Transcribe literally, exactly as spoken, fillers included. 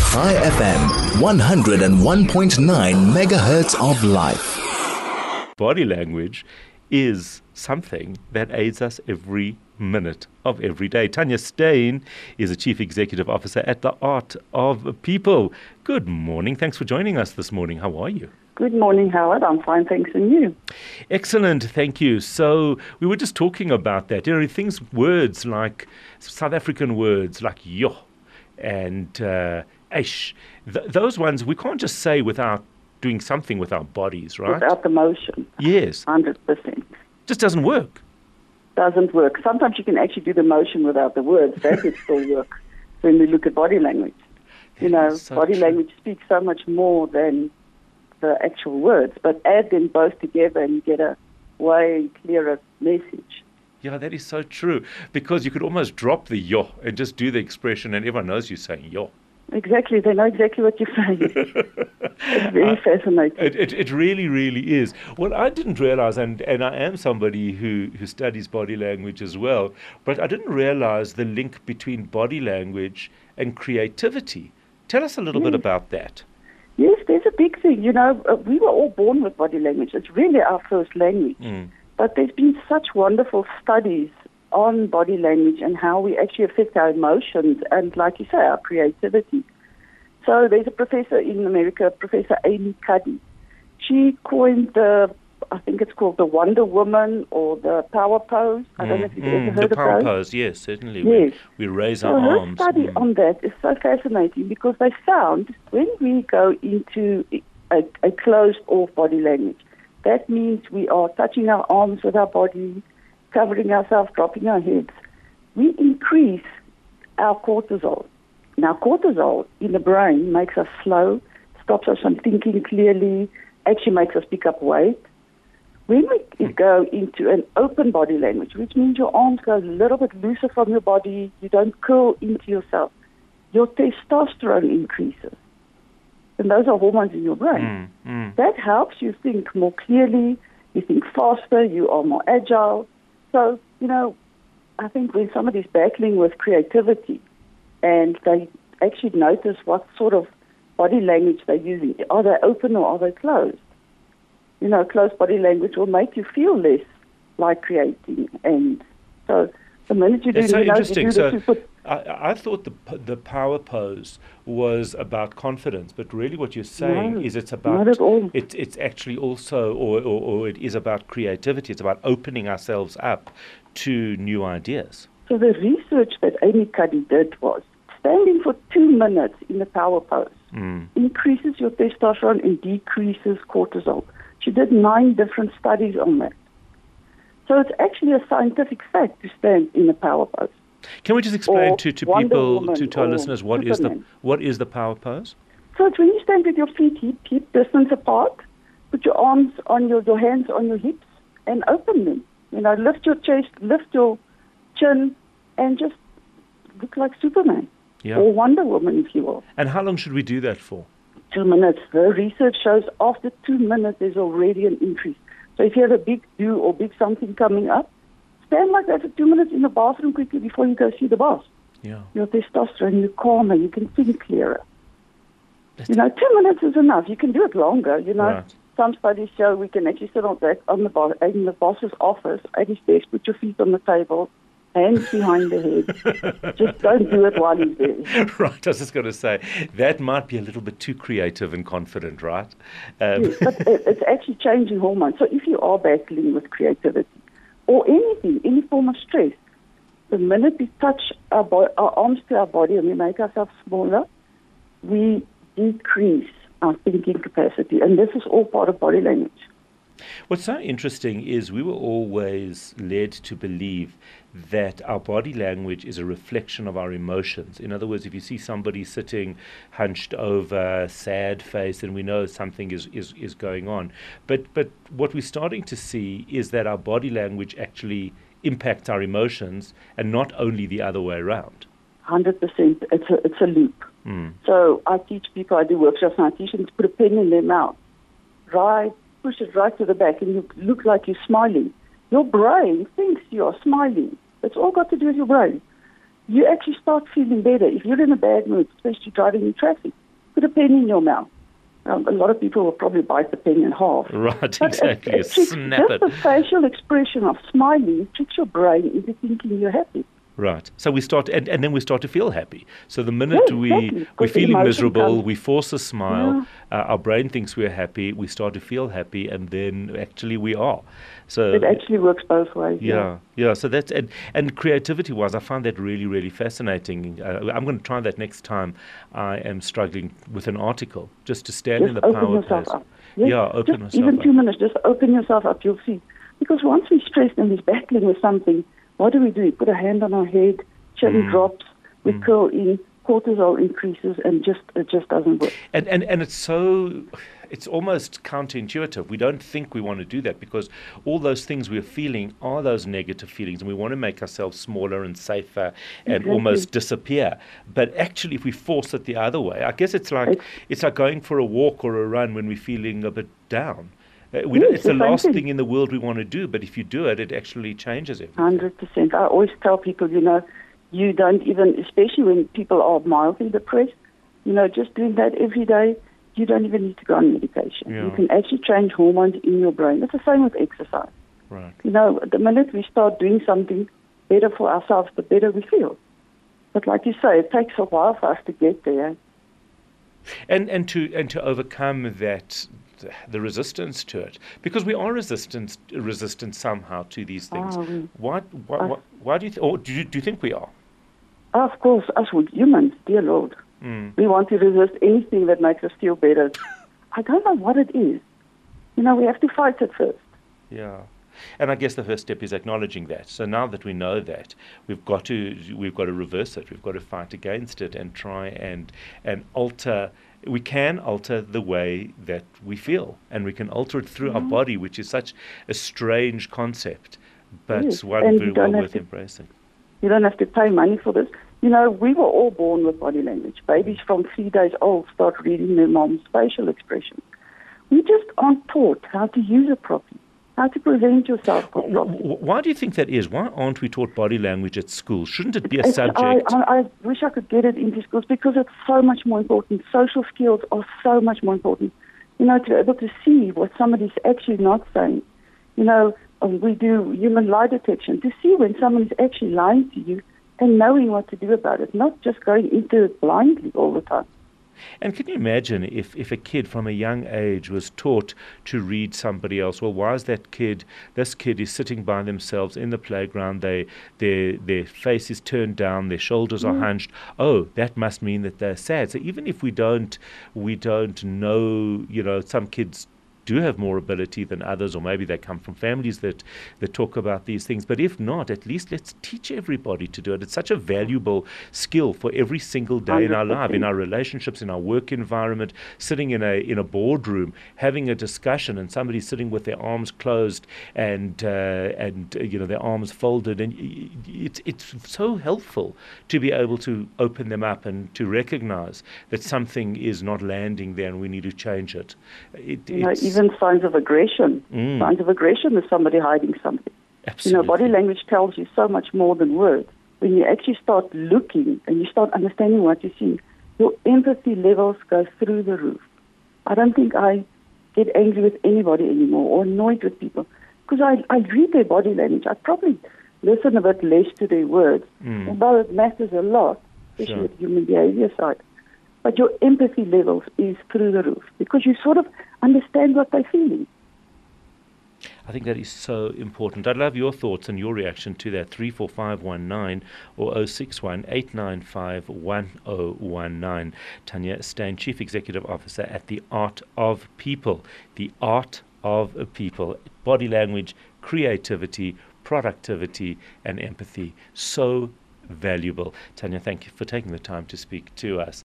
Chai F M, one oh one point nine megahertz of life. Body language is something that aids us every minute of every day. Tanya Steyn is a Chief Executive Officer at the Art of People. Good morning. Thanks for joining us this morning. How are you? Good morning, Howard. I'm fine, thanks, and you? Excellent, thank you. So we were just talking about that. You know, things, words like South African words like yo and uh, eish. Th- those ones we can't just say without doing something with our bodies, right? Without the motion. Yes. one hundred percent. Just doesn't work. Doesn't work. Sometimes you can actually do the motion without the words. That would still work when we look at body language. You know, So body true. language speaks so much more than the actual words, but add them both together and you get a way clearer message. Yeah, that is so true. Because you could almost drop the yo and just do the expression and everyone knows you're saying yo. Exactly. They know exactly what you're saying. It's very fascinating. It, it it really, really is. Well, I didn't realize, and, and I am somebody who, who studies body language as well, but I didn't realize the link between body language and creativity. Tell us a little bit Yes. about that. Yes, there's a big thing. You know, uh, we were all born with body language. It's really our first language. Mm. But there's been such wonderful studies on body language and how we actually affect our emotions and, like you say, our creativity. So there's a professor in America, Professor Amy Cuddy. She coined the, I think it's called the Wonder Woman or the Power Pose. I don't know if you've Mm, ever heard the of power those. pose, yes, certainly. Yes. We, we raise So our her arms. study Mm. on that is so fascinating because they found when we go into a, a closed-off body language, that means we are touching our arms with our body, covering ourselves, dropping our heads. We increase our cortisol. Now, cortisol in the brain makes us slow, stops us from thinking clearly, actually makes us pick up weight. When we go into an open body language, which means your arms go a little bit looser from your body, you don't curl into yourself, your testosterone increases. And those are hormones in your brain. Mm, mm. That helps you think more clearly, you think faster, you are more agile. So, you know, I think when somebody's battling with creativity and they actually notice what sort of body language they're using, are they open or are they closed? You know, closed body language will make you feel less like creating. And so the minute you do, It's so you know, you interesting. do So this, you put, I, I thought the p- the power pose was about confidence, but really what you're saying No, is it's about not at all. It, it's actually also, or, or, or it is about creativity. It's about opening ourselves up to new ideas. So the research that Amy Cuddy did was standing for two minutes in the power pose Mm. increases your testosterone and decreases cortisol. She did nine different studies on that. So it's actually a scientific fact to stand in a power pose. Can we just explain Or to, to Wonder people, Woman to, to our or listeners, what is the Superman. what is the power pose? So it's when you stand with your feet hip, hip distance apart, put your arms on your, your hands on your hips and open them. You know, lift your chest, lift your chin, and just look like Superman. Yeah. Or Wonder Woman, if you will. And how long should we do that for? Two minutes. The research shows after two minutes there's already an increase. So if you have a big do or big something coming up, stand like that for two minutes in the bathroom quickly before you go see the boss. Yeah. Your testosterone, you're calmer, you can think clearer. That's You know, two minutes is enough. You can do it longer. You know, Right. some studies show we can actually sit on that on the boss, in the boss's office at his desk, put your feet on the table, hands behind the head. Just don't do it while he's there. Right, I was just going to say, that might be a little bit too creative and confident, right? Um, Yes, but it, it's actually changing hormones. So if you are battling with creativity or anything, any form of stress, the minute we touch our, bo- our arms to our body and we make ourselves smaller, we decrease our thinking capacity. And this is all part of body language. What's so interesting is we were always led to believe that our body language is a reflection of our emotions. In other words, if you see somebody sitting hunched over, sad face, then we know something is, is, is going on. But but what we're starting to see is that our body language actually impacts our emotions and not only the other way around. one hundred percent. It's a, it's a loop. Mm. So I teach people, I do workshops, and I teach them to put a pen in their mouth. Right, push it right to the back, and you look like you're smiling. Your brain thinks you are smiling. It's all got to do with your brain. You actually start feeling better. If you're in a bad mood, especially driving in traffic, put a pen in your mouth. Um, a lot of people will probably bite the pen in half. Right, But exactly. It, it tricks, Snap just it. the facial expression of smiling tricks your brain into thinking you're happy. Right. So we start, and, and then we start to feel happy. So the minute Yeah, we, exactly, we're because the feeling emotion miserable, comes. we force a smile, uh, our brain thinks we're happy, we start to feel happy, and then actually we are. So It actually works both ways. Yeah, yeah. So that's and, and creativity-wise, I find that really, really fascinating. Uh, I'm going to try that next time I am struggling with an article, just to stand Just in the open power yourself place. up. Yes, Yeah, open just yourself even up. two minutes, just open yourself up, you'll see. Because once we're stressed and we're battling with something, what do we do? We put a hand on our head, chilly Mm. drops, we Mm. curl in, cortisol increases, and just it just doesn't work. And, and and it's so, it's almost counterintuitive. We don't think we want to do that because all those things we're feeling are those negative feelings, and we want to make ourselves smaller and safer and Exactly. almost disappear. But actually, if we force it the other way, I guess it's like It's- it's like going for a walk or a run when we're feeling a bit down. Uh, we Yes, don't, it's the the same last thing. thing in the world we want to do, but if you do it, it actually changes everything. Hundred percent. I always tell people, you know, you don't even, especially when people are mildly depressed, you know, just doing that every day, you don't even need to go on medication. Yeah. You can actually change hormones in your brain. It's the same with exercise. Right. You know, the minute we start doing something better for ourselves, the better we feel. But like you say, it takes a while for us to get there. And and to and to overcome that, the resistance to it, because we are resistant resistant somehow to these things. Ah, we- Why why, uh, why why do you th- or do you do you think we are? Of course, us with humans, dear Lord, Mm. we want to resist anything that makes us feel better. I don't know what it is. You know, we have to fight it first. Yeah. And I guess the first step is acknowledging that. So now that we know that, we've got to we've got to reverse it. We've got to fight against it and try and and alter. We can alter the way that we feel, and we can alter it through our body, which is such a strange concept, but Yes, one and very you don't well have worth to- embracing. You don't have to pay money for this. You know, we were all born with body language. Babies from three days old start reading their mom's facial expressions. We just aren't taught how to use it properly, how to present yourself Wh- properly. wh- Why do you think that is? Why aren't we taught body language at school? Shouldn't it be a It's- subject? I, I, I wish I could get it into schools because it's so much more important. Social skills are so much more important. You know, to be able to see what somebody's actually not saying. You know, um, we do human lie detection to see when somebody's actually lying to you and knowing what to do about it, not just going into it blindly all the time. And can you imagine if, if a kid from a young age was taught to read somebody else? Well, why is that kid, this kid is sitting by themselves in the playground, they, their, their face is turned down, their shoulders are hunched. Oh, that must mean that they're sad. So even if we don't, we don't know, you know, some kids do have more ability than others, or maybe they come from families that, that talk about these things. But if not, at least let's teach everybody to do it. It's such a valuable skill for every single day in our life, in our relationships, in our work environment, sitting in a in a boardroom, having a discussion, and somebody sitting with their arms closed and uh, and uh, you know their arms folded, and y- y- it's it's so helpful to be able to open them up and to recognize that something is not landing there and we need to change it. It You know, it's- even signs of aggression. Mm. Signs of aggression is somebody hiding something. Absolutely. You know, body language tells you so much more than words. When you actually start looking and you start understanding what you see, your empathy levels go through the roof. I don't think I get angry with anybody anymore or annoyed with people because I, I read their body language. I probably listen a bit less to their words, Mm. although it matters a lot, especially Sure. with human behavior side. But your empathy levels is through the roof because you sort of understand what they're feeling. I think that is so important. I'd love your thoughts and your reaction to that. three four five one nine or zero six one, eight nine five, one zero one nine. Tanya Steyn, Chief Executive Officer at The Art of People. The Art of People. Body language, creativity, productivity, and empathy. So valuable. Tanya, thank you for taking the time to speak to us.